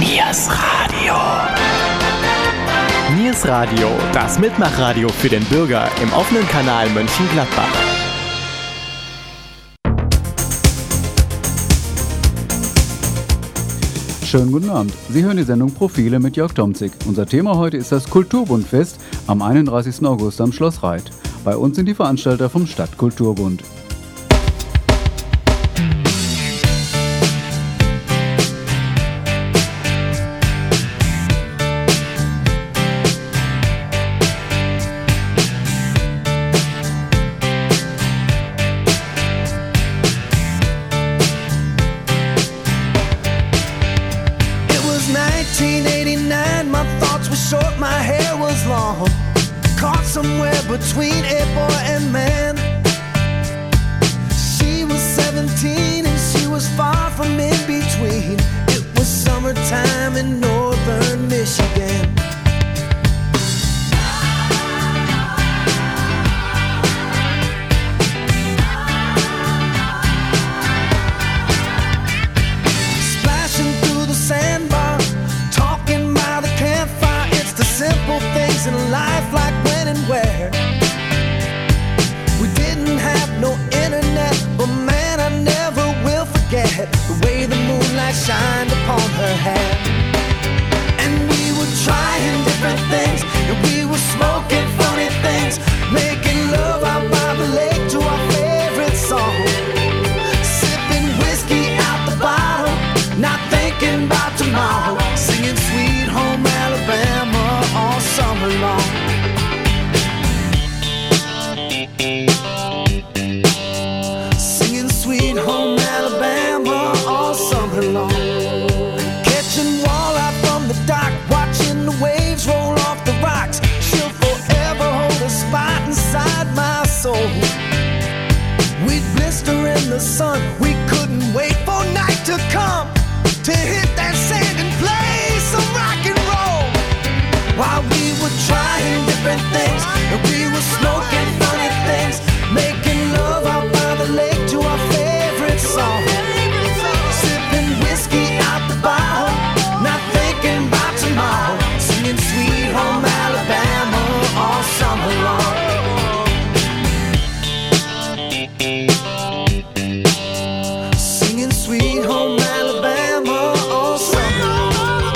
Niers Radio. Niers Radio, das Mitmachradio für den Bürger im offenen Kanal Mönchengladbach. Schönen guten Abend. Sie hören die Sendung Profile mit Jörg Tomzig. Unser Thema heute ist das Kulturbundfest am 31. August am Schloss Reit. Bei uns sind die Veranstalter vom Stadtkulturbund. Between a boy and man, she was 17 and she was far from in between. It was summertime in northern Michigan. Splashing through the sandbar, talking by the campfire. It's the simple things in life, like when and where. No internet, but man, I never will forget the way the moonlight shined upon her hair. And we were trying different things, and we were smoking funny things, making love out by the lake to our favorite song, sipping whiskey out the bottle, not thinking about tomorrow, singing Sweet Home Alabama all summer long. Sweet Home Alabama all summer long. Catching walleye from the dock, watching the waves roll off the rocks. She'll forever hold a spot inside my soul. We'd blister in the sun, we couldn't wait for night to come to hit that sand and play some rock and roll. While we were trying different things, and we were smoking funny things, making love out by the lake to our favorite song, sipping whiskey out the bottle, not thinking about tomorrow, singing Sweet Home Alabama all summer long. Singing Sweet Home Alabama all summer long.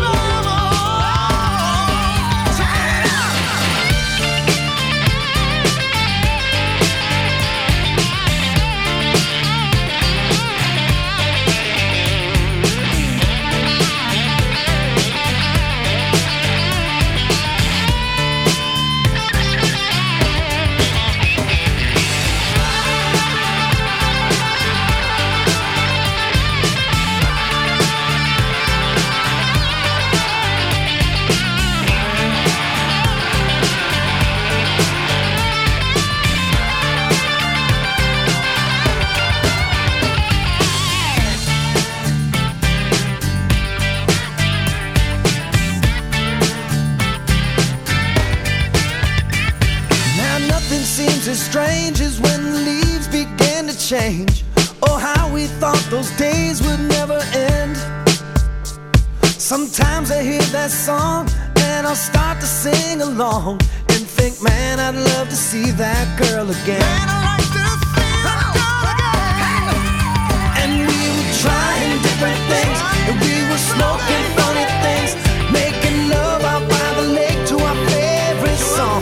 As strange as when the leaves began to change. Oh, how we thought those days would never end. Sometimes I hear that song and I'll start to sing along and think, man, I'd love to see that girl again. Man, I'd like to see that girl again. And we were trying different things, and we were smoking funny things, making love out by the lake to our favorite song,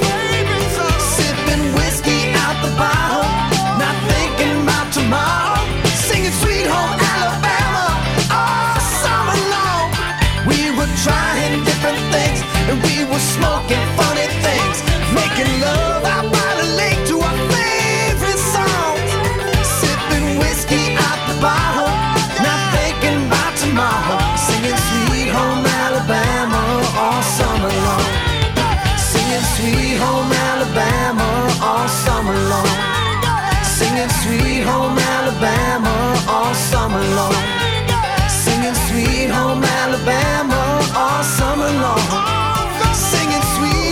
the bottle, not thinking about tomorrow, singing Sweet Home Alabama all summer long. We were trying different things, and we were smoking funny things, making love out by the lake to our favorite songs, sipping whiskey out the bottle, not thinking about tomorrow, singing Sweet Home Alabama all summer long. Singing Sweet Home Alabama all summer long. Singing Sweet Home Alabama all summer long. Singing Sweet Home Alabama all summer long. Singing Sweet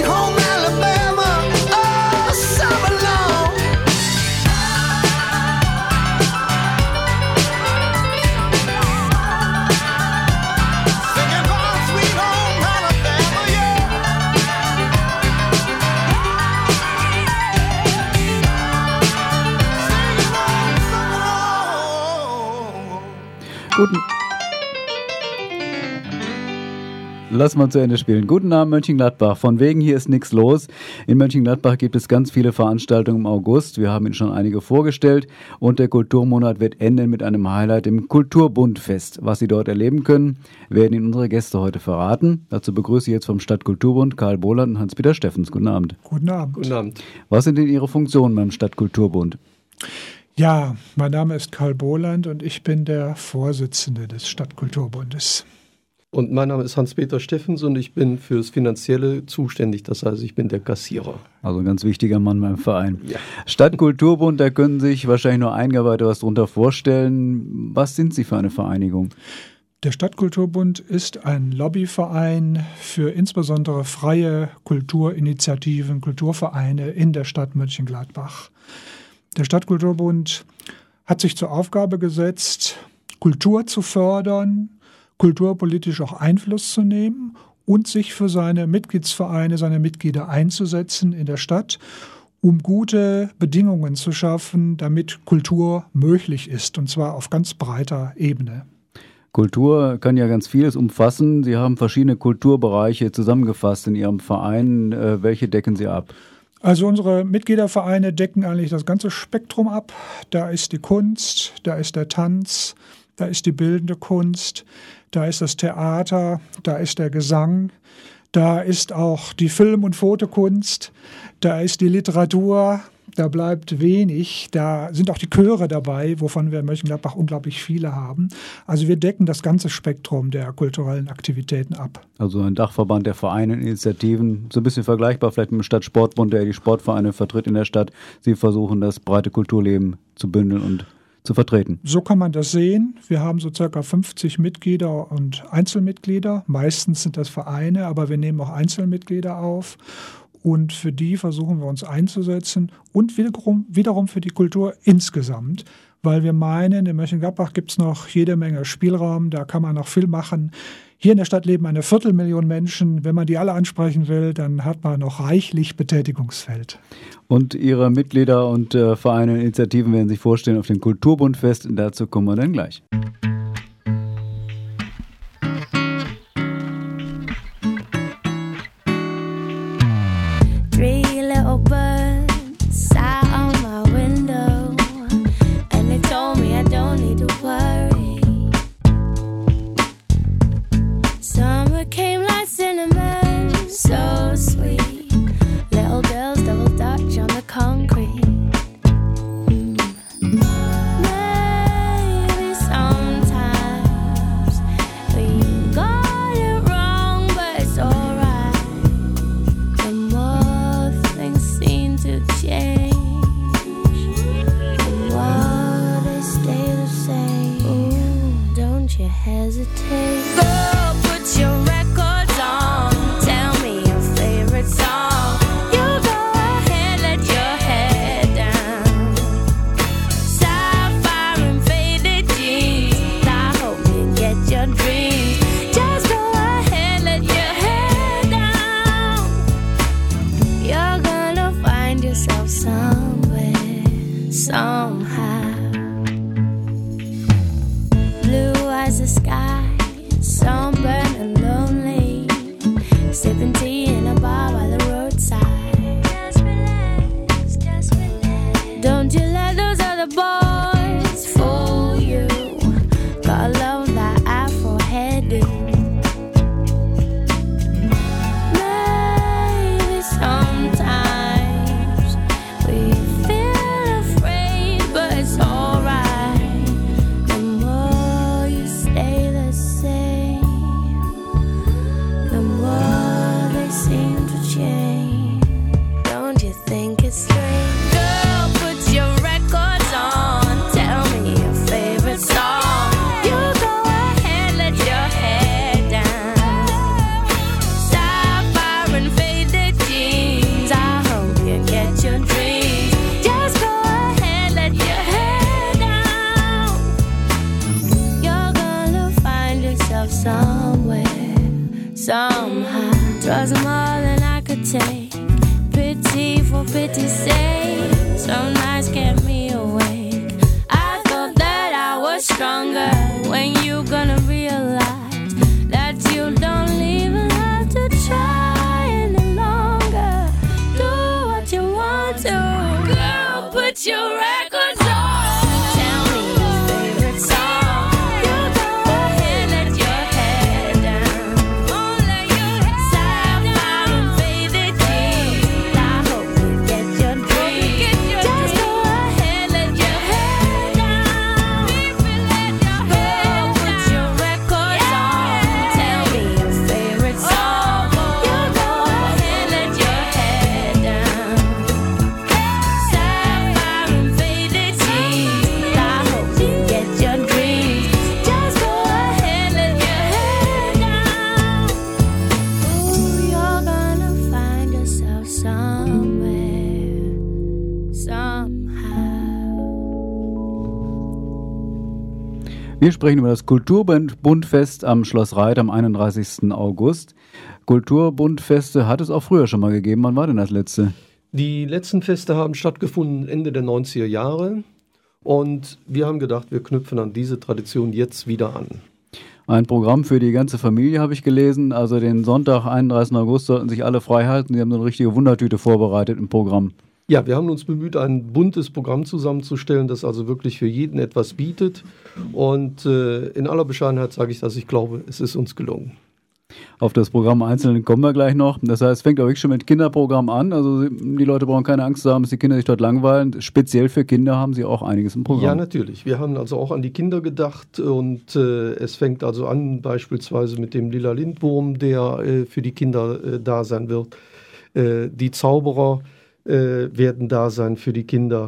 Lass mal zu Ende spielen. Guten Abend, Mönchengladbach. Von wegen hier ist nichts los. In Mönchengladbach gibt es ganz viele Veranstaltungen im August. Wir haben Ihnen schon einige vorgestellt. Und der Kulturmonat wird enden mit einem Highlight im Kulturbundfest. Was Sie dort erleben können, werden Ihnen unsere Gäste heute verraten. Dazu begrüße ich jetzt vom Stadtkulturbund Karl Bohland und Hans-Peter Steffens. Guten Abend. Guten Abend. Guten Abend. Was sind denn Ihre Funktionen beim Stadtkulturbund? Ja, mein Name ist Karl Bohland und ich bin der Vorsitzende des Stadtkulturbundes. Und mein Name ist Hans-Peter Steffens und ich bin fürs Finanzielle zuständig, das heißt, ich bin der Kassierer. Also ein ganz wichtiger Mann beim Verein. Ja. Stadtkulturbund, da können sich wahrscheinlich nur Eingeweihte was drunter vorstellen. Was sind Sie für eine Vereinigung? Der Stadtkulturbund ist ein Lobbyverein für insbesondere freie Kulturinitiativen, Kulturvereine in der Stadt Mönchengladbach. Der Stadtkulturbund hat sich zur Aufgabe gesetzt, Kultur zu fördern, kulturpolitisch auch Einfluss zu nehmen und sich für seine Mitgliedsvereine, seine Mitglieder einzusetzen in der Stadt, um gute Bedingungen zu schaffen, damit Kultur möglich ist, und zwar auf ganz breiter Ebene. Kultur kann ja ganz vieles umfassen. Sie haben verschiedene Kulturbereiche zusammengefasst in Ihrem Verein. Welche decken Sie ab? Also unsere Mitgliedervereine decken eigentlich das ganze Spektrum ab. Da ist die Kunst, da ist der Tanz, da ist die bildende Kunst, da ist das Theater, da ist der Gesang, da ist auch die Film- und Fotokunst, da ist die Literatur, da bleibt wenig, da sind auch die Chöre dabei, wovon wir in Mönchengladbach unglaublich viele haben. Also wir decken das ganze Spektrum der kulturellen Aktivitäten ab. Also ein Dachverband der Vereine und Initiativen, so ein bisschen vergleichbar vielleicht mit dem Stadtsportbund, der die Sportvereine vertritt in der Stadt. Sie versuchen, das breite Kulturleben zu bündeln und zu vertreten. So kann man das sehen. Wir haben so ca. 50 Mitglieder und Einzelmitglieder. Meistens sind das Vereine, aber wir nehmen auch Einzelmitglieder auf. Und für die versuchen wir uns einzusetzen und wiederum für die Kultur insgesamt, weil wir meinen, in Mönchengladbach gibt es noch jede Menge Spielraum, da kann man noch viel machen. Hier in der Stadt leben 250.000 Menschen. Wenn man die alle ansprechen will, dann hat man noch reichlich Betätigungsfeld. Und Ihre Mitglieder und Vereine und Initiativen werden sich vorstellen auf dem Kulturbundfest. Dazu kommen wir dann gleich. stronger when you gonna realize that you don't even have to try any longer. Do what you want to. Girl, put your records on. Tell me your favorite song. You go ahead, let your hair down. Oh, let your hair down. And faded jeans. I hope you get your dreams. Just go ahead, let your hair down. Girl, put your records on. Tell me your favorite song. You go ahead, let your hair down. Sapphire and faded jeans. I hope you get your dreams. Just go ahead, let your hair down. Ooh, you're gonna find yourself somewhere, somehow. Wir sprechen über das Kulturbundfest am Schloss Reit am 31. August. Kulturbundfeste hat es auch früher schon mal gegeben. Wann war denn das letzte? Die letzten Feste haben stattgefunden Ende der 90er Jahre und wir haben gedacht, wir knüpfen an diese Tradition jetzt wieder an. Ein Programm für die ganze Familie habe ich gelesen. Also den Sonntag, 31. August, sollten sich alle frei halten. Sie haben so eine richtige Wundertüte vorbereitet im Programm. Ja, wir haben uns bemüht, ein buntes Programm zusammenzustellen, das also wirklich für jeden etwas bietet. Und in aller Bescheidenheit sage ich, dass ich glaube, es ist uns gelungen. Auf das Programm Einzelnen kommen wir gleich noch. Das heißt, es fängt auch wirklich schon mit Kinderprogramm an. Also die Leute brauchen keine Angst zu haben, dass die Kinder sich dort langweilen. Speziell für Kinder haben sie auch einiges im Programm. Ja, natürlich. Wir haben also auch an die Kinder gedacht und es fängt also an beispielsweise mit dem Lila Lindwurm, der für die Kinder da sein wird. Die Zauberer werden da sein für die Kinder.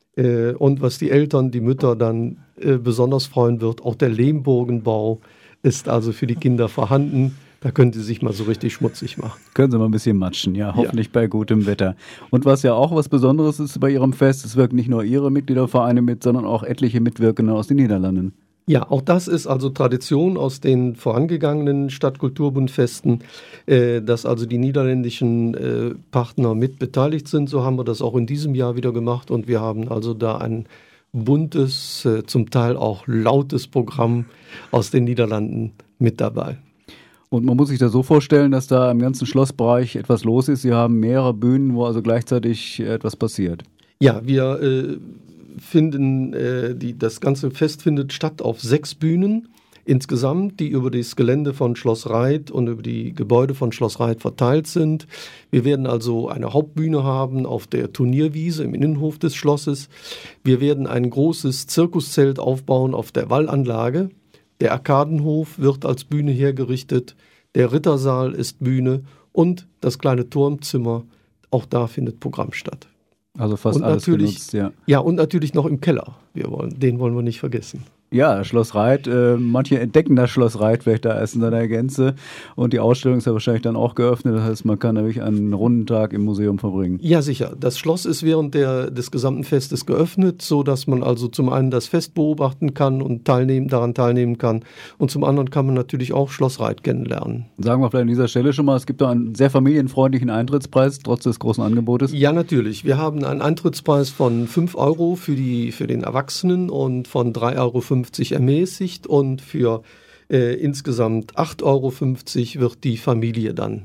Und was die Eltern, die Mütter dann besonders freuen wird, auch der Lehmburgenbau ist also für die Kinder vorhanden. Da können sie sich mal so richtig schmutzig machen. Können sie mal ein bisschen matschen, ja, hoffentlich bei gutem Wetter. Und was ja auch was Besonderes ist bei Ihrem Fest, es wirken nicht nur Ihre Mitgliedervereine mit, sondern auch etliche Mitwirkende aus den Niederlanden. Ja, auch das ist also Tradition aus den vorangegangenen Stadtkulturbundfesten, dass also die niederländischen Partner mit beteiligt sind. So haben wir das auch in diesem Jahr wieder gemacht und wir haben also da ein buntes, zum Teil auch lautes Programm aus den Niederlanden mit dabei. Und man muss sich das so vorstellen, dass da im ganzen Schlossbereich etwas los ist. Sie haben mehrere Bühnen, wo also gleichzeitig etwas passiert. Ja, wir finden, das ganze Fest findet statt auf 6 Bühnen insgesamt, die über das Gelände von Schloss Reit und über die Gebäude von Schloss Reit verteilt sind. Wir werden also eine Hauptbühne haben auf der Turnierwiese im Innenhof des Schlosses. Wir werden ein großes Zirkuszelt aufbauen auf der Wallanlage. Der Arkadenhof wird als Bühne hergerichtet. Der Rittersaal ist Bühne und das kleine Turmzimmer, auch da findet Programm statt. Also fast und alles genutzt, ja. Ja, und natürlich noch im Keller. Den wollen wir nicht vergessen. Ja, Schloss Reit, manche entdecken das Schloss Reit vielleicht da erst in seiner Gänze und die Ausstellung ist ja wahrscheinlich dann auch geöffnet, das heißt, man kann da wirklich einen runden Tag im Museum verbringen. Ja, sicher. Das Schloss ist während des gesamten Festes geöffnet, so dass man also zum einen das Fest beobachten kann und daran teilnehmen kann und zum anderen kann man natürlich auch Schloss Reit kennenlernen. Sagen wir vielleicht an dieser Stelle schon mal, es gibt da einen sehr familienfreundlichen Eintrittspreis, trotz des großen Angebotes. Ja, natürlich. Wir haben einen Eintrittspreis von 5 € für den Erwachsenen und von 3,50 € ermäßigt und für insgesamt 8,50 € wird die Familie dann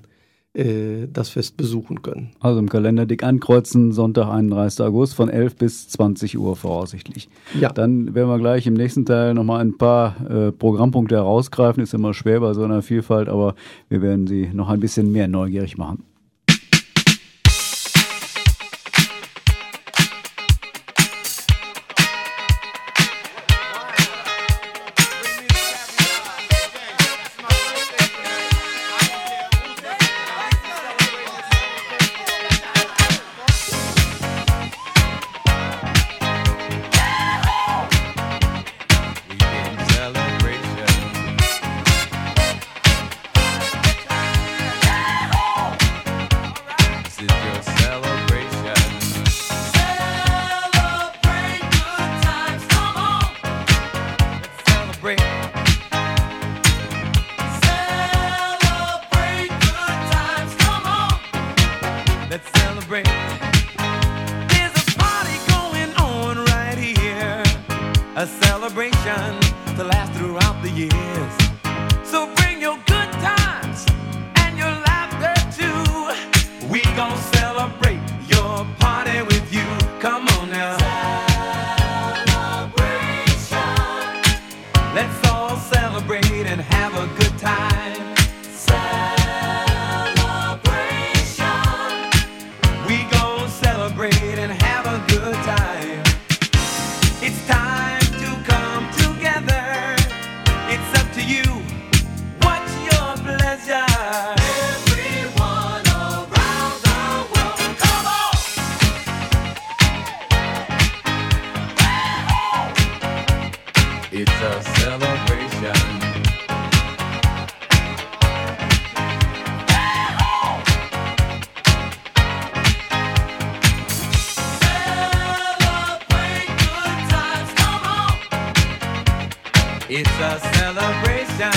das Fest besuchen können. Also im Kalender dick ankreuzen, Sonntag, 31. August von 11 bis 20 Uhr voraussichtlich. Ja. Dann werden wir gleich im nächsten Teil nochmal ein paar Programmpunkte herausgreifen. Ist immer schwer bei so einer Vielfalt, aber wir werden Sie noch ein bisschen mehr neugierig machen. Celebration. It's a celebration.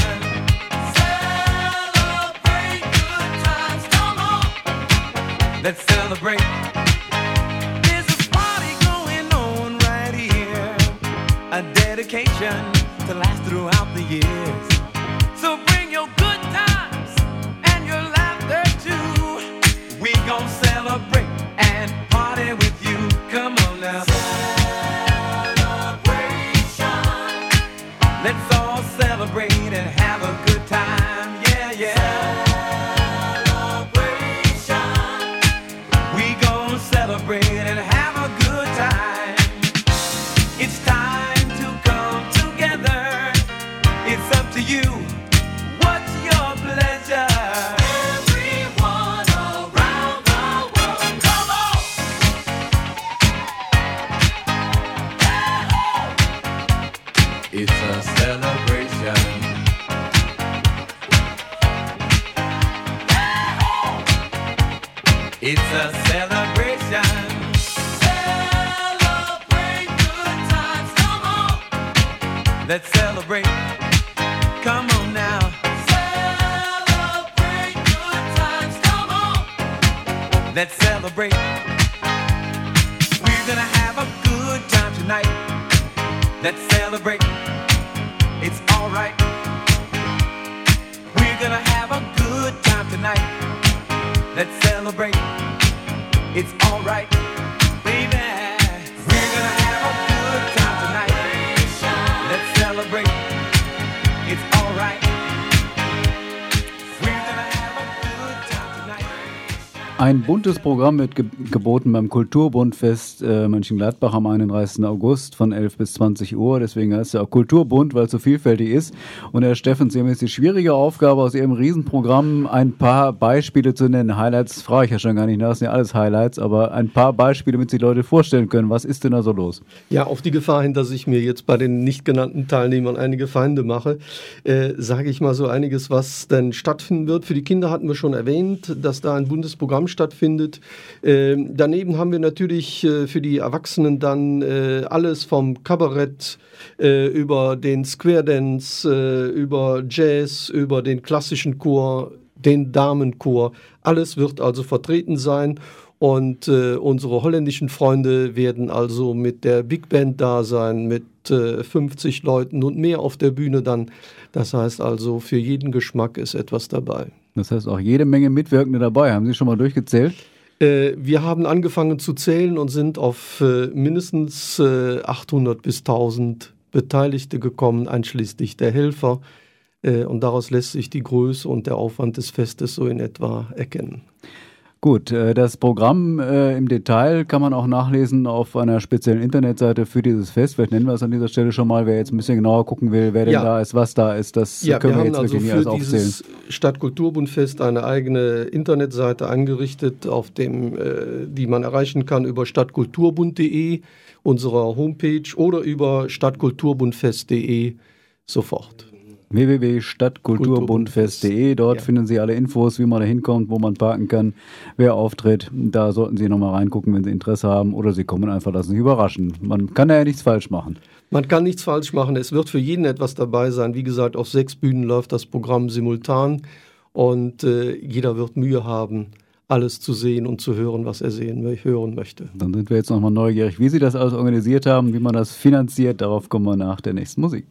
Celebrate good times, come on. Let's celebrate. There's a party going on right here. A dedication to last throughout the years. So bring your good times and your laughter too. We gon' celebrate and party with you. Come on now. Let's all celebrate and have a good time, yeah, yeah. Celebration. We gon' celebrate and have a good time. It's time to come together. It's up to you. What's your pleasure? Everyone around the world, come on. It's a celebration. It's a celebration. Celebrate good times, come on. Let's celebrate. Come on now. Celebrate good times, come on. Let's celebrate. We're gonna have a good time tonight. Let's celebrate. It's alright. We're gonna have a good time tonight. Let's celebrate. It's alright, baby. We're gonna have a good time tonight. Let's celebrate. It's alright. We're gonna have a good time tonight. Ein buntes Programm wird geboten beim Kulturbundfest Mönchengladbach am 31. August von 11 bis 20 Uhr. Deswegen heißt es ja auch Kulturbund, weil es so vielfältig ist. Und Herr Steffens, Sie haben jetzt die schwierige Aufgabe, aus Ihrem Riesenprogramm ein paar Beispiele zu nennen. Highlights frage ich ja schon gar nicht nach, das sind ja alles Highlights, aber ein paar Beispiele, damit Sie die Leute vorstellen können. Was ist denn da so los? Ja, auf die Gefahr hin, dass ich mir jetzt bei den nicht genannten Teilnehmern einige Feinde mache, sage ich mal so einiges, was denn stattfinden wird. Für die Kinder hatten wir schon erwähnt, dass da ein Bundesprogramm stattfindet. Daneben haben wir natürlich für die Erwachsenen dann alles vom Kabarett über den Square Dance, über Jazz, über den klassischen Chor, den Damenchor. Alles wird also vertreten sein. Und unsere holländischen Freunde werden also mit der Big Band da sein, mit 50 Leuten und mehr auf der Bühne dann. Das heißt also, für jeden Geschmack ist etwas dabei. Das heißt auch jede Menge Mitwirkende dabei. Haben Sie schon mal durchgezählt? Wir haben angefangen zu zählen und sind auf mindestens 800 bis 1000 Beteiligte gekommen, einschließlich der Helfer. Und daraus lässt sich die Größe und der Aufwand des Festes so in etwa erkennen. Gut, das Programm im Detail kann man auch nachlesen auf einer speziellen Internetseite für dieses Fest. Vielleicht nennen wir es an dieser Stelle schon mal, wer jetzt ein bisschen genauer gucken will, wer denn da ist, was da ist. Das können wir jetzt also wirklich nicht alles aufzählen. Wir haben für dieses Stadtkulturbundfest eine eigene Internetseite eingerichtet, auf dem, die man erreichen kann über stadtkulturbund.de, unserer Homepage, oder über stadtkulturbundfest.de sofort. www.stadtkulturbundfest.de. Dort finden Sie alle Infos, wie man da hinkommt, wo man parken kann, wer auftritt. Da sollten Sie nochmal reingucken, wenn Sie Interesse haben, oder Sie kommen einfach, lassen sich überraschen. Man kann ja nichts falsch machen. Man kann nichts falsch machen. Es wird für jeden etwas dabei sein. Wie gesagt, auf 6 Bühnen läuft das Programm simultan und jeder wird Mühe haben, alles zu sehen und zu hören, was er hören möchte. Dann sind wir jetzt nochmal neugierig, wie Sie das alles organisiert haben, wie man das finanziert. Darauf kommen wir nach der nächsten Musik.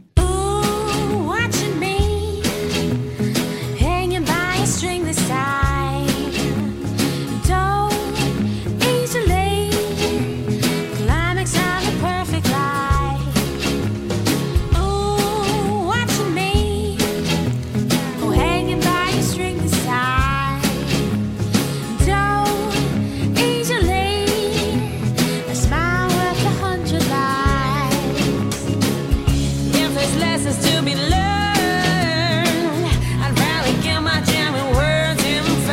Lessons to be learned. I'd rather get my jamming words in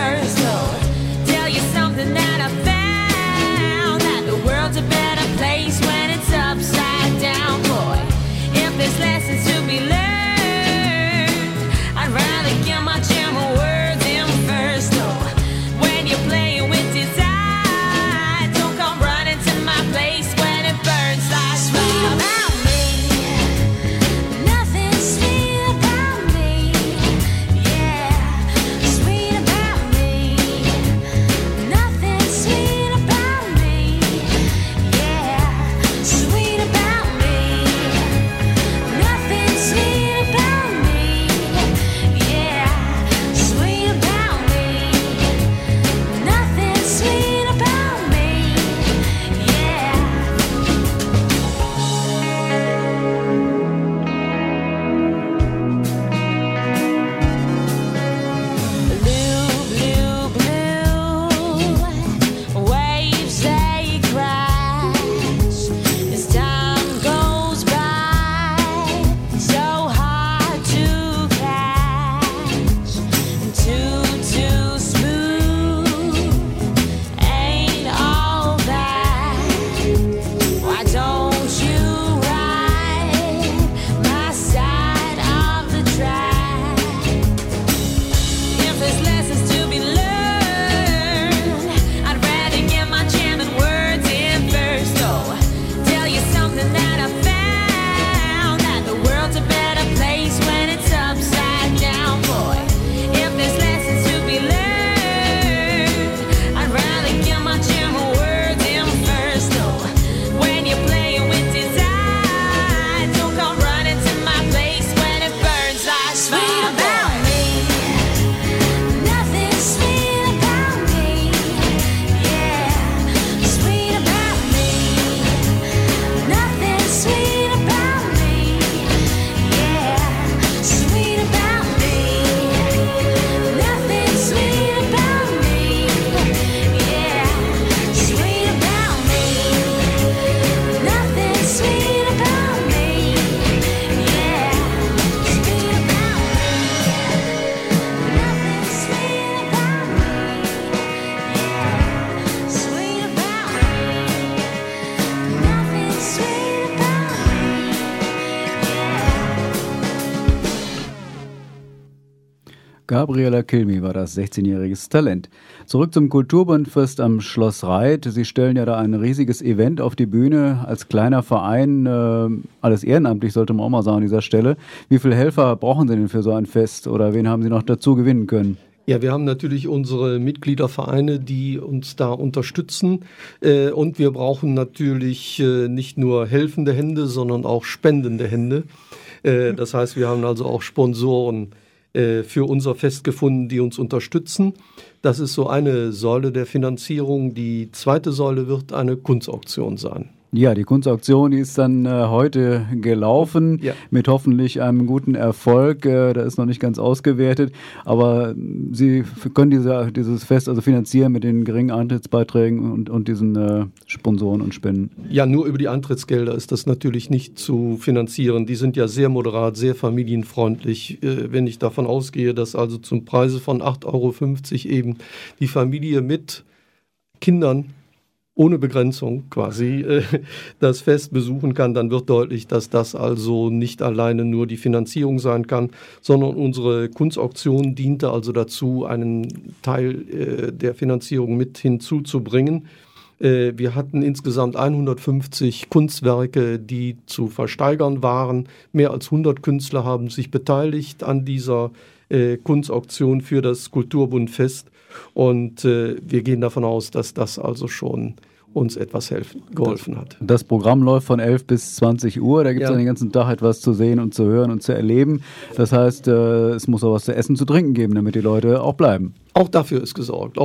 Gabriela Kilmi war das, 16-jähriges Talent. Zurück zum Kulturbundfest am Schloss Reit. Sie stellen ja da ein riesiges Event auf die Bühne als kleiner Verein. Alles ehrenamtlich, sollte man auch mal sagen an dieser Stelle. Wie viele Helfer brauchen Sie denn für so ein Fest oder wen haben Sie noch dazu gewinnen können? Ja, wir haben natürlich unsere Mitgliedervereine, die uns da unterstützen. Und wir brauchen natürlich nicht nur helfende Hände, sondern auch spendende Hände. Das heißt, wir haben also auch Sponsoren für unser Fest gefunden, die uns unterstützen. Das ist so eine Säule der Finanzierung. Die zweite Säule wird eine Kunstauktion sein. Ja, die Kunstauktion, die ist dann heute gelaufen, mit hoffentlich einem guten Erfolg. Da ist noch nicht ganz ausgewertet, aber Sie können dieses Fest also finanzieren mit den geringen Eintrittsbeiträgen und diesen Sponsoren und Spenden. Ja, nur über die Eintrittsgelder ist das natürlich nicht zu finanzieren. Die sind ja sehr moderat, sehr familienfreundlich. Wenn ich davon ausgehe, dass also zum Preise von 8,50 € eben die Familie mit Kindern ohne Begrenzung quasi das Fest besuchen kann, dann wird deutlich, dass das also nicht alleine nur die Finanzierung sein kann, sondern unsere Kunstauktion diente also dazu, einen Teil der Finanzierung mit hinzuzubringen. Wir hatten insgesamt 150 Kunstwerke, die zu versteigern waren. Mehr als 100 Künstler haben sich beteiligt an dieser Kunstauktion für das Kulturbundfest. Und wir gehen davon aus, dass das also schon uns etwas geholfen hat. Das Programm läuft von 11 bis 20 Uhr. Da gibt es den ganzen Tag etwas zu sehen und zu hören und zu erleben. Das heißt, es muss auch was zu essen, zu trinken geben, damit die Leute auch bleiben. Auch dafür ist gesorgt.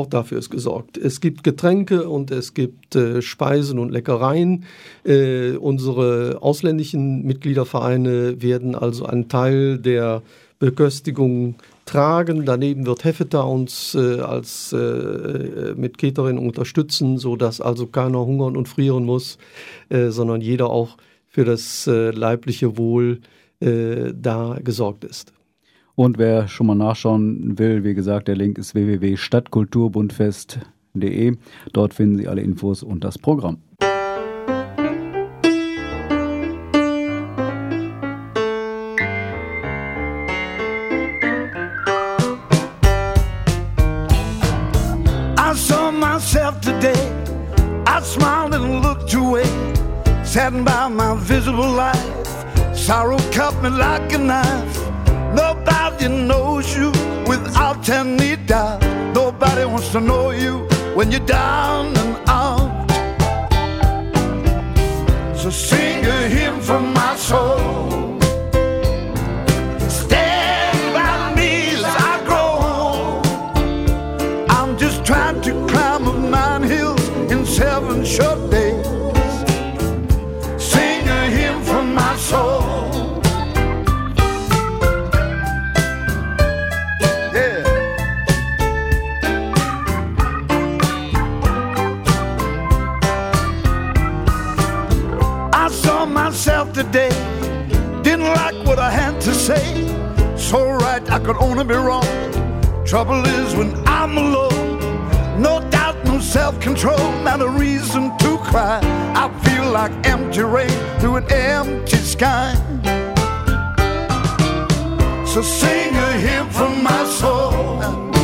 Es gibt Getränke und es gibt Speisen und Leckereien. Unsere ausländischen Mitgliedervereine werden also einen Teil der Beköstigung tragen. Daneben wird Hefeta uns mit Catering unterstützen, sodass also keiner hungern und frieren muss, sondern jeder auch für das leibliche Wohl da gesorgt ist. Und wer schon mal nachschauen will, wie gesagt, der Link ist www.stadtkulturbundfest.de. Dort finden Sie alle Infos und das Programm. Today, I smiled and looked away, saddened by my visible life. Sorrow cut me like a knife. Nobody knows you without any doubt. Nobody wants to know you when you're down and out. So sing a hymn from my soul. Stand by me as I grow old. I'm just trying to climb up 9 hills in 7 short days. Sing a hymn from my soul. Yeah. I saw myself today, didn't like what I had to say. So right, I could only be wrong. Trouble is when I'm alone. No doubt, no self-control, not a reason to cry. I feel like empty rain through an empty sky. So sing a hymn from my soul.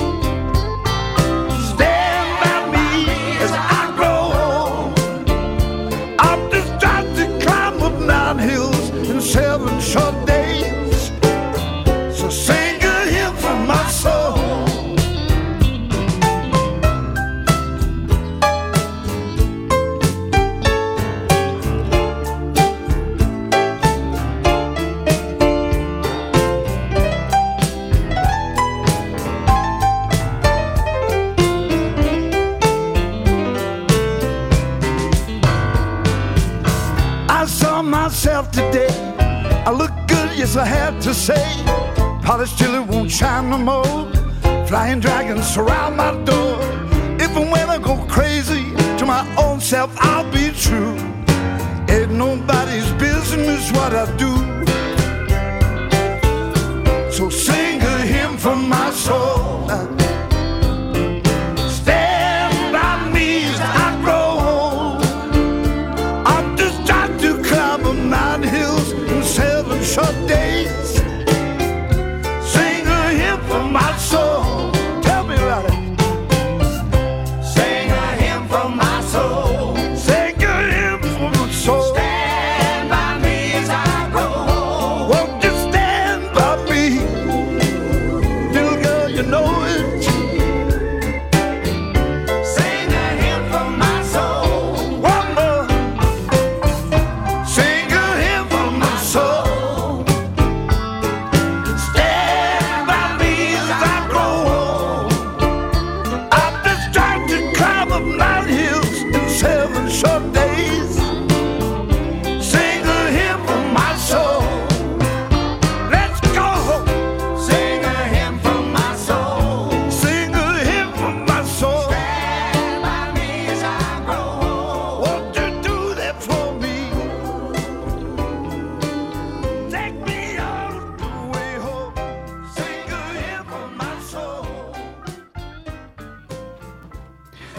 Stand by me as I grow old. I'm just trying to climb up 9 hills in 7 short days. So sing a hymn from my soul. Myself today, I look good, yes I had to say. Polished till it won't shine no more. Flying dragons surround my door. Even when I go crazy, to my own self I'll be true. Ain't nobody's business what I do. So sing a hymn from my soul. Stand by me as I grow old. I'm just trying to climb up 9 hills in 7 short days. Sing a hymn from my soul.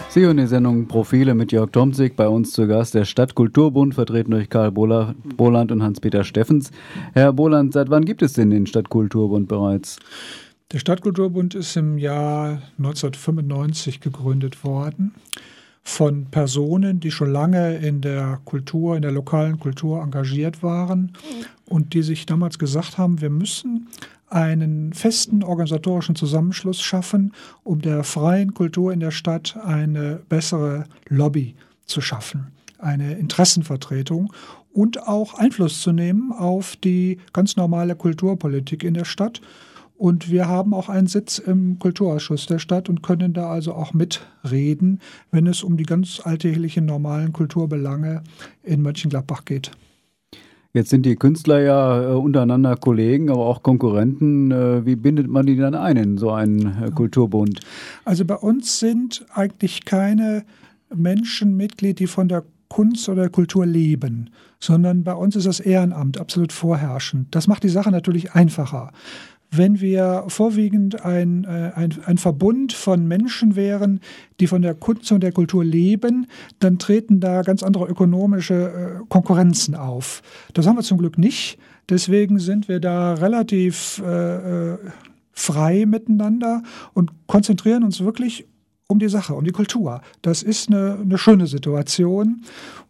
Sie hören die Sendung Profile mit Jörg Tomzig, bei uns zu Gast der Stadtkulturbund, vertreten durch Karl Boland und Hans-Peter Steffens. Herr Boland, seit wann gibt es denn den Stadtkulturbund bereits? Der Stadtkulturbund ist im Jahr 1995 gegründet worden von Personen, die schon lange in der Kultur, in der lokalen Kultur engagiert waren und die sich damals gesagt haben, wir müssen einen festen organisatorischen Zusammenschluss schaffen, um der freien Kultur in der Stadt eine bessere Lobby zu schaffen, eine Interessenvertretung und auch Einfluss zu nehmen auf die ganz normale Kulturpolitik in der Stadt. Und wir haben auch einen Sitz im Kulturausschuss der Stadt und können da also auch mitreden, wenn es um die ganz alltäglichen, normalen Kulturbelange in Mönchengladbach geht. Jetzt sind die Künstler ja untereinander Kollegen, aber auch Konkurrenten. Wie bindet man die dann ein in so einen Kulturbund? Also bei uns sind eigentlich keine Menschen Mitglied, die von der Kunst oder Kultur leben, sondern bei uns ist das Ehrenamt absolut vorherrschend. Das macht die Sache natürlich einfacher. Wenn wir vorwiegend ein Verbund von Menschen wären, die von der Kunst und der Kultur leben, dann treten da ganz andere ökonomische Konkurrenzen auf. Das haben wir zum Glück nicht. Deswegen sind wir da relativ frei miteinander und konzentrieren uns wirklich um die Sache, um die Kultur. Das ist eine schöne Situation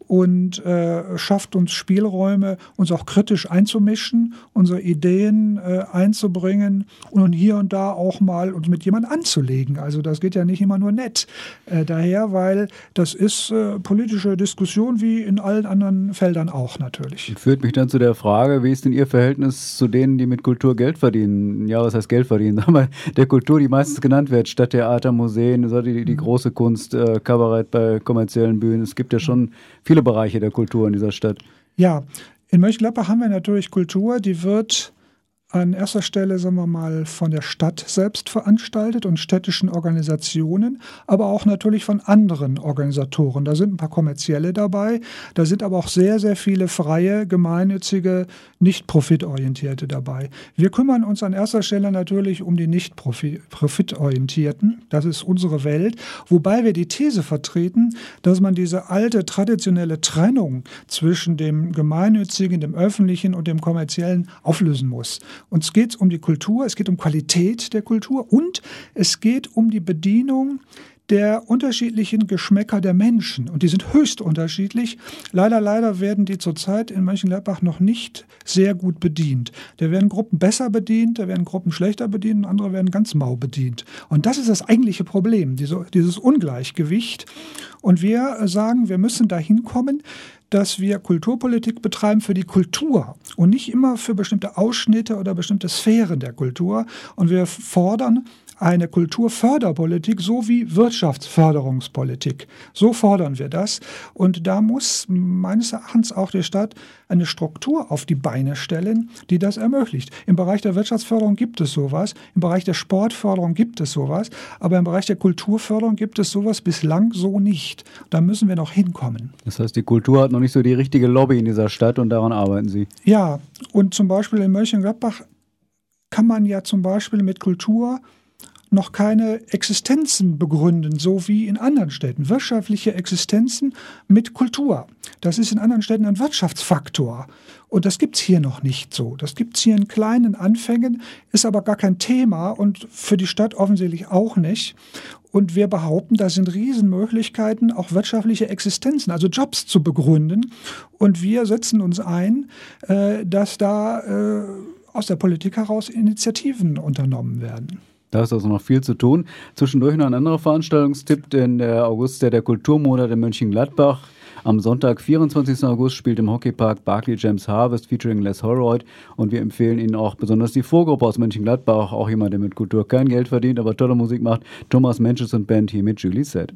und schafft uns Spielräume, uns auch kritisch einzumischen, unsere Ideen einzubringen und hier und da auch mal uns mit jemandem anzulegen. Also das geht ja nicht immer nur nett daher, weil das ist politische Diskussion wie in allen anderen Feldern auch natürlich. Führt mich dann zu der Frage, wie ist denn Ihr Verhältnis zu denen, die mit Kultur Geld verdienen? Ja, was heißt Geld verdienen? Sagen wir, der Kultur, die meistens genannt wird, Stadttheater, Museen, die große Kunst, Kabarett bei kommerziellen Bühnen. Es gibt ja schon viele Bereiche der Kultur in dieser Stadt. Ja, in Mönchengladbach haben wir natürlich Kultur, die wird an erster Stelle, sagen wir mal, von der Stadt selbst veranstaltet und städtischen Organisationen, aber auch natürlich von anderen Organisatoren. Da sind ein paar kommerzielle dabei, da sind aber auch sehr, sehr viele freie, gemeinnützige, nicht profitorientierte dabei. Wir kümmern uns an erster Stelle natürlich um die nicht profitorientierten. Das ist unsere Welt, wobei wir die These vertreten, dass man diese alte, traditionelle Trennung zwischen dem Gemeinnützigen, dem Öffentlichen und dem Kommerziellen auflösen muss. Uns geht es um die Kultur, es geht um Qualität der Kultur und es geht um die Bedienung der unterschiedlichen Geschmäcker der Menschen. Und die sind höchst unterschiedlich. Leider werden die zurzeit in Mönchengladbach noch nicht sehr gut bedient. Da werden Gruppen besser bedient, da werden Gruppen schlechter bedient und andere werden ganz mau bedient. Und das ist das eigentliche Problem, dieses Ungleichgewicht. Und wir sagen, wir müssen dahin kommen, dass wir Kulturpolitik betreiben für die Kultur und nicht immer für bestimmte Ausschnitte oder bestimmte Sphären der Kultur. Und wir fordern eine Kulturförderpolitik sowie Wirtschaftsförderungspolitik. So fordern wir das. Und da muss meines Erachtens auch die Stadt eine Struktur auf die Beine stellen, die das ermöglicht. Im Bereich der Wirtschaftsförderung gibt es sowas, im Bereich der Sportförderung gibt es sowas, aber im Bereich der Kulturförderung gibt es sowas bislang so nicht. Da müssen wir noch hinkommen. Das heißt, die Kultur hat noch nicht so die richtige Lobby in dieser Stadt und daran arbeiten Sie. Ja, und zum Beispiel in Mönchengladbach kann man ja zum Beispiel mit Kultur noch keine Existenzen begründen, so wie in anderen Städten. Wirtschaftliche Existenzen mit Kultur. Das ist in anderen Städten ein Wirtschaftsfaktor. Und das gibt es hier noch nicht so. Das gibt es hier in kleinen Anfängen, ist aber gar kein Thema und für die Stadt offensichtlich auch nicht. Und wir behaupten, da sind Riesenmöglichkeiten, auch wirtschaftliche Existenzen, also Jobs zu begründen. Und wir setzen uns ein, dass da aus der Politik heraus Initiativen unternommen werden. Da ist also noch viel zu tun. Zwischendurch noch ein anderer Veranstaltungstipp, denn der August ist der Kulturmonat in Mönchengladbach. Am Sonntag, 24. August, spielt im Hockeypark Barclay James Harvest featuring Les Holroyd. Und wir empfehlen Ihnen auch besonders die Vorgruppe aus Mönchengladbach, auch jemand, der mit Kultur kein Geld verdient, aber tolle Musik macht. Thomas Menches und Band hier mit Julie Set.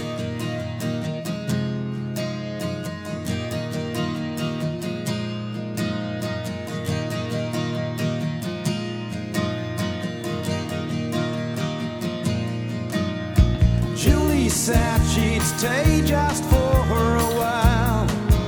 Said she'd stay just for a while.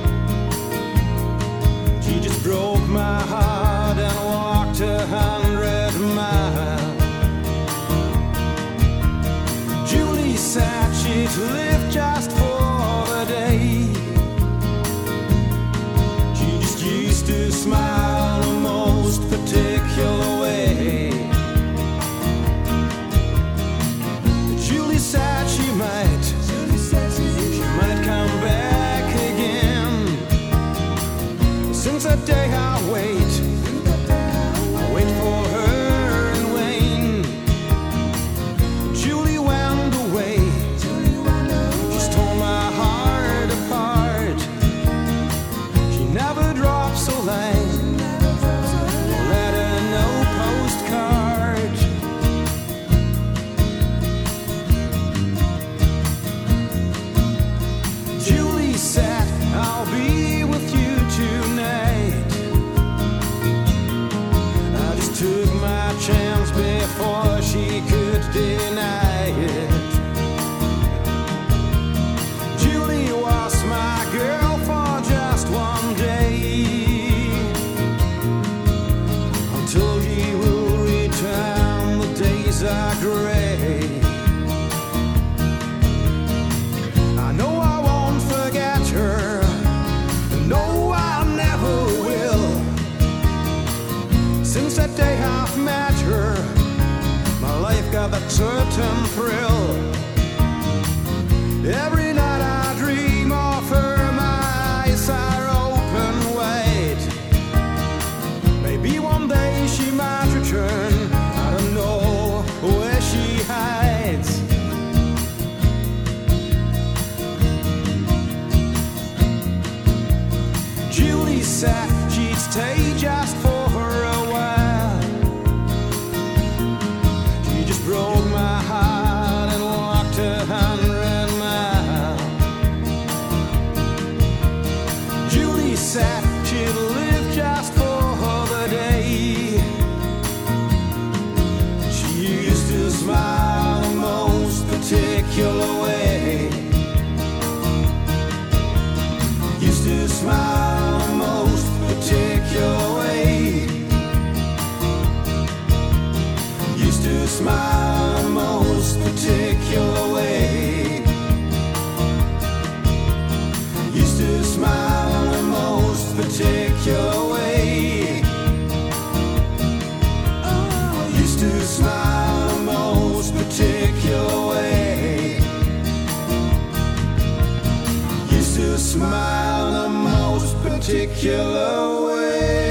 She just broke my heart and walked 100 miles. Julie said she to live just for the day. She just used to smile in the most particular way. Julie said she might come back again. Since that day I wait for her in vain. Julie went away, she's torn my heart apart. She never drops a line, letter, no postcard. Julie said, I'll be with you tonight. I just took my chance before she could deny it. Julie was my girl for just one day, until she will return, the days are gray. I know I won't forget her, no I never will. Since that day I've met her, my life got that certain thrill. Every night I dream of her, my eyes are open wide. Maybe one day she might return, I don't know where she hides. Julie said she'd stay just for a while. She just broke my heart and walked 100 miles. Julie said she'd live just for the day. She used to smile the most particular way. Used to smile the most particular way. Used to smile the most particular way. Used to smile the most particular way. Used to smile the most particular way. Used to smile the most particular way.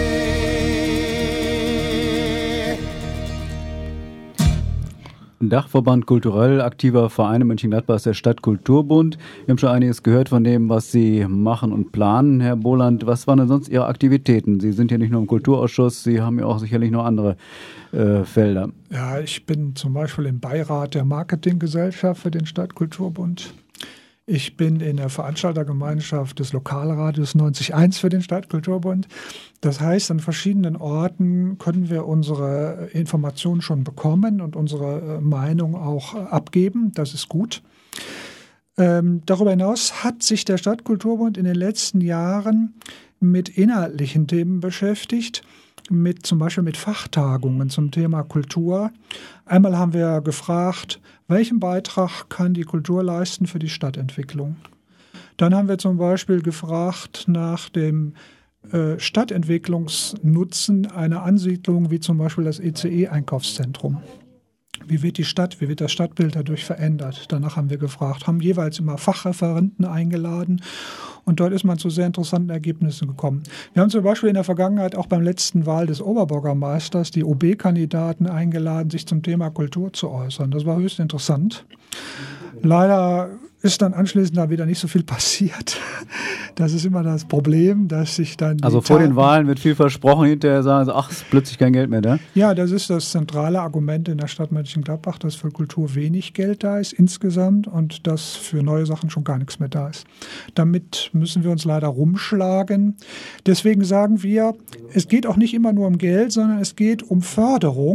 Dachverband kulturell aktiver Verein in Mönchengladbach ist der Stadtkulturbund. Wir haben schon einiges gehört von dem, was Sie machen und planen. Herr Boland, was waren denn sonst Ihre Aktivitäten? Sie sind ja nicht nur im Kulturausschuss, Sie haben ja auch sicherlich noch andere Felder. Ja, ich bin zum Beispiel im Beirat der Marketinggesellschaft für den Stadtkulturbund. Ich bin in der Veranstaltergemeinschaft des Lokalradios 90.1 für den Stadtkulturbund. Das heißt, an verschiedenen Orten können wir unsere Informationen schon bekommen und unsere Meinung auch abgeben. Das ist gut. Darüber hinaus hat sich der Stadtkulturbund in den letzten Jahren mit inhaltlichen Themen beschäftigt, zum Beispiel mit Fachtagungen zum Thema Kultur. Einmal haben wir gefragt, welchen Beitrag kann die Kultur leisten für die Stadtentwicklung? Dann haben wir zum Beispiel gefragt nach dem Stadtentwicklungsnutzen einer Ansiedlung wie zum Beispiel das ECE-Einkaufszentrum. Wie wird das Stadtbild dadurch verändert? Danach haben wir gefragt, haben jeweils immer Fachreferenten eingeladen und dort ist man zu sehr interessanten Ergebnissen gekommen. Wir haben zum Beispiel in der Vergangenheit auch beim letzten Wahl des Oberbürgermeisters die OB-Kandidaten eingeladen, sich zum Thema Kultur zu äußern. Das war höchst interessant. Leider ist dann anschließend da wieder nicht so viel passiert. Das ist immer das Problem, dass sich dann... Also vor den Wahlen wird viel versprochen, hinterher sagen sie, ach, ist plötzlich kein Geld mehr da. Ja, das ist das zentrale Argument in der Stadt Mönchengladbach, dass für Kultur wenig Geld da ist insgesamt und dass für neue Sachen schon gar nichts mehr da ist. Damit müssen wir uns leider rumschlagen. Deswegen sagen wir, es geht auch nicht immer nur um Geld, sondern es geht um Förderung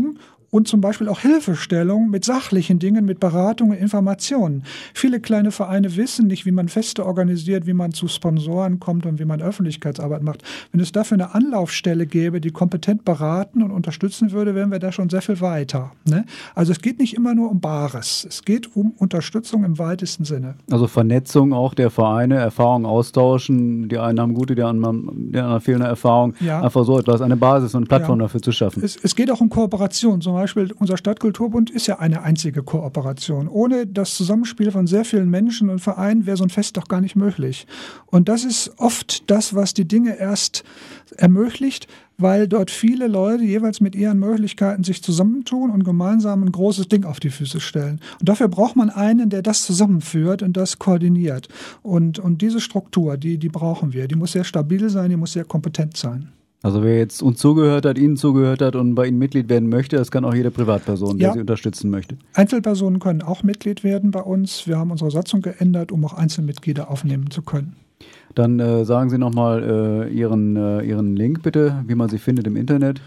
und zum Beispiel auch Hilfestellung mit sachlichen Dingen, mit Beratung und Informationen. Viele kleine Vereine wissen nicht, wie man Feste organisiert, wie man zu Sponsoren kommt und wie man Öffentlichkeitsarbeit macht. Wenn es dafür eine Anlaufstelle gäbe, die kompetent beraten und unterstützen würde, wären wir da schon sehr viel weiter. Ne? Also es geht nicht immer nur um Bares. Es geht um Unterstützung im weitesten Sinne. Also Vernetzung auch der Vereine, Erfahrungen austauschen. Die einen haben gute, die anderen fehlende Erfahrung. Ja. Einfach so etwas, eine Basis und Plattform dafür zu schaffen. Es geht auch um Kooperation. Zum Beispiel unser Stadtkulturbund ist ja eine einzige Kooperation. Ohne das Zusammenspiel von sehr vielen Menschen und Vereinen wäre so ein Fest doch gar nicht möglich. Und das ist oft das, was die Dinge erst ermöglicht, weil dort viele Leute jeweils mit ihren Möglichkeiten sich zusammentun und gemeinsam ein großes Ding auf die Füße stellen. Und dafür braucht man einen, der das zusammenführt und das koordiniert. Und diese Struktur, die brauchen wir. Die muss sehr stabil sein, die muss sehr kompetent sein. Also wer jetzt uns zugehört hat, Ihnen zugehört hat und bei Ihnen Mitglied werden möchte, das kann auch jede Privatperson, der Sie unterstützen möchte. Einzelpersonen können auch Mitglied werden bei uns. Wir haben unsere Satzung geändert, um auch Einzelmitglieder aufnehmen zu können. Dann sagen Sie nochmal Ihren Link bitte, wie man Sie findet im Internet.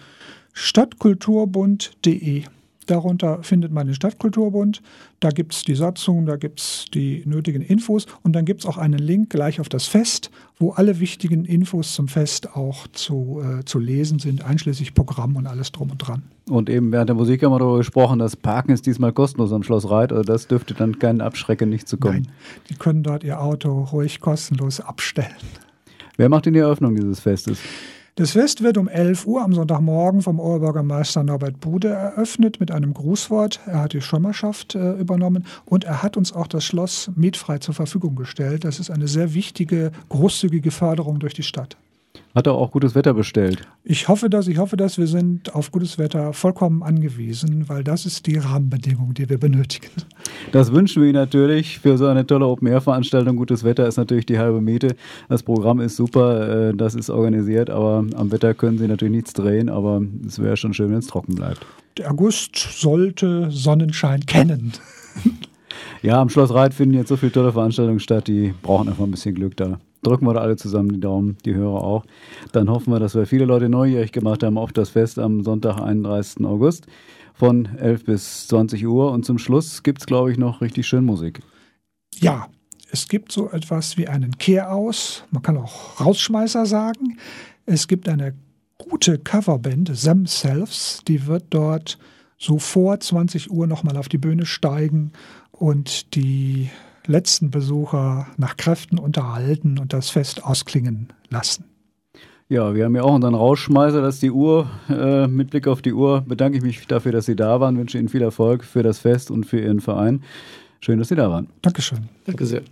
Stadtkulturbund.de. Darunter findet man den Stadtkulturbund. Da gibt es die Satzung, da gibt es die nötigen Infos und dann gibt es auch einen Link gleich auf das Fest, wo alle wichtigen Infos zum Fest auch zu lesen sind, einschließlich Programm und alles drum und dran. Und eben während der Musik haben wir darüber gesprochen, das Parken ist diesmal kostenlos am Schloss Reit, also das dürfte dann keinen abschrecken, nicht zu kommen. Nein, die können dort ihr Auto ruhig kostenlos abstellen. Wer macht denn die Eröffnung dieses Festes? Das Fest wird um 11 Uhr am Sonntagmorgen vom Oberbürgermeister Norbert Bude eröffnet mit einem Grußwort. Er hat die Schirmherrschaft übernommen und er hat uns auch das Schloss mietfrei zur Verfügung gestellt. Das ist eine sehr wichtige, großzügige Förderung durch die Stadt. Hat er auch gutes Wetter bestellt? Ich hoffe das. Wir sind auf gutes Wetter vollkommen angewiesen, weil das ist die Rahmenbedingung, die wir benötigen. Das wünschen wir Ihnen natürlich für so eine tolle Open-Air-Veranstaltung. Gutes Wetter ist natürlich die halbe Miete. Das Programm ist super, das ist organisiert, aber am Wetter können Sie natürlich nichts drehen, aber es wäre schon schön, wenn es trocken bleibt. Der August sollte Sonnenschein kennen. Ja, am Schloss Reit finden jetzt so viele tolle Veranstaltungen statt, die brauchen einfach ein bisschen Glück da. Drücken wir da alle zusammen die Daumen, die Hörer auch. Dann hoffen wir, dass wir viele Leute neugierig gemacht haben auf das Fest am Sonntag, 31. August von 11 bis 20 Uhr. Und zum Schluss gibt es, glaube ich, noch richtig schön Musik. Ja, es gibt so etwas wie einen Kehraus. Man kann auch Rausschmeißer sagen. Es gibt eine gute Coverband, Themselves, die wird dort so vor 20 Uhr nochmal auf die Bühne steigen und die letzten Besucher nach Kräften unterhalten und das Fest ausklingen lassen. Ja, wir haben ja auch unseren Rausschmeißer, das ist die Uhr. Mit Blick auf die Uhr bedanke ich mich dafür, dass Sie da waren, wünsche Ihnen viel Erfolg für das Fest und für Ihren Verein. Schön, dass Sie da waren. Dankeschön. Danke sehr.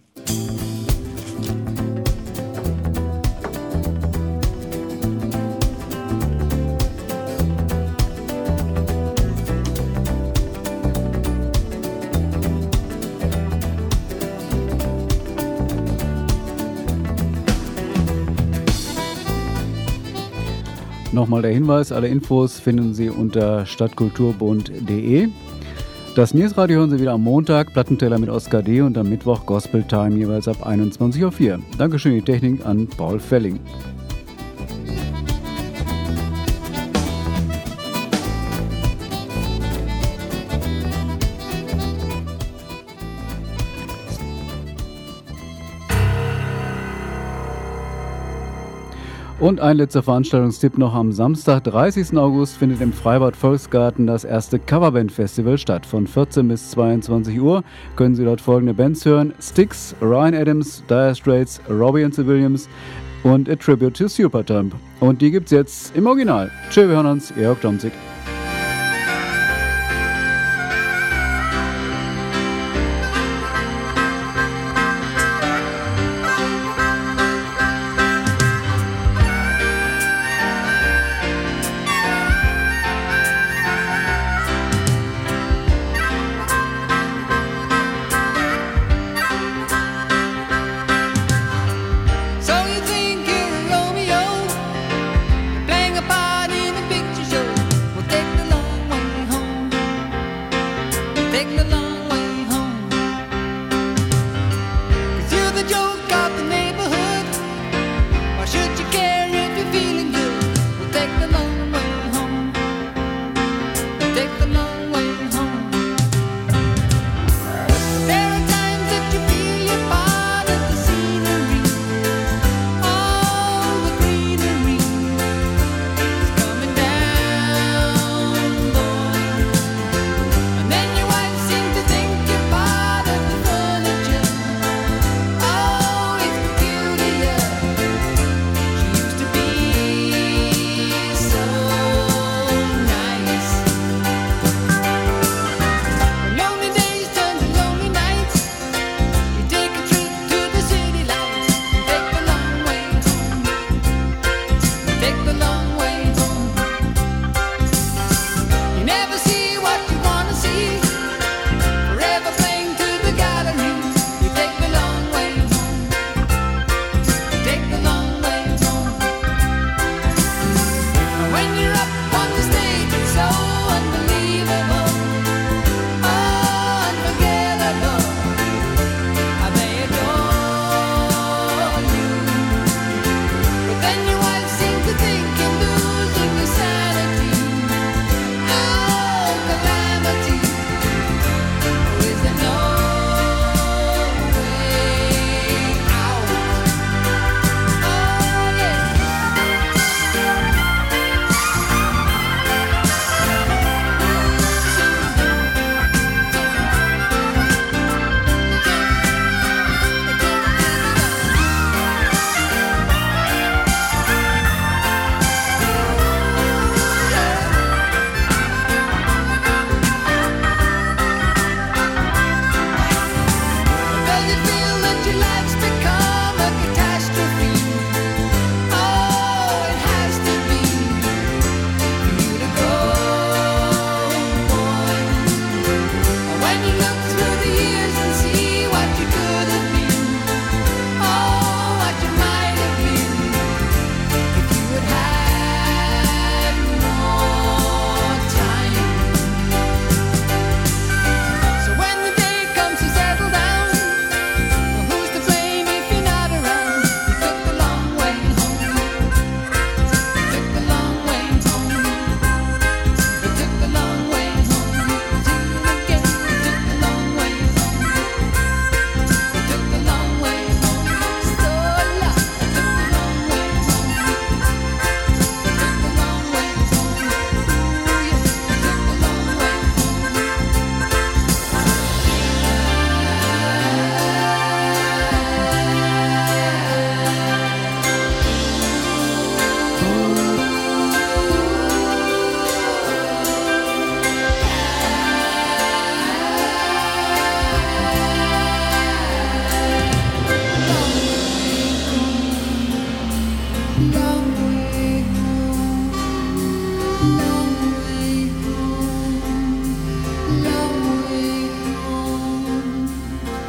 Nochmal der Hinweis, alle Infos finden Sie unter stadtkulturbund.de. Das Newsradio hören Sie wieder am Montag, Plattenteller mit Oskar D. und am Mittwoch Gospel Time jeweils ab 21.04 Uhr. Dankeschön die Technik an Paul Felling. Und ein letzter Veranstaltungstipp noch: am Samstag, 30. August, findet im Freibad Volksgarten das erste Coverband-Festival statt. Von 14 bis 22 Uhr können Sie dort folgende Bands hören: Styx, Ryan Adams, Dire Straits, Robbie and the Williams und A Tribute to Supertramp. Und die gibt's jetzt im Original. Tschö, wir hören uns, Jörg Domzig. So you think you're Romeo, playing a part in a picture show? Well,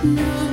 No.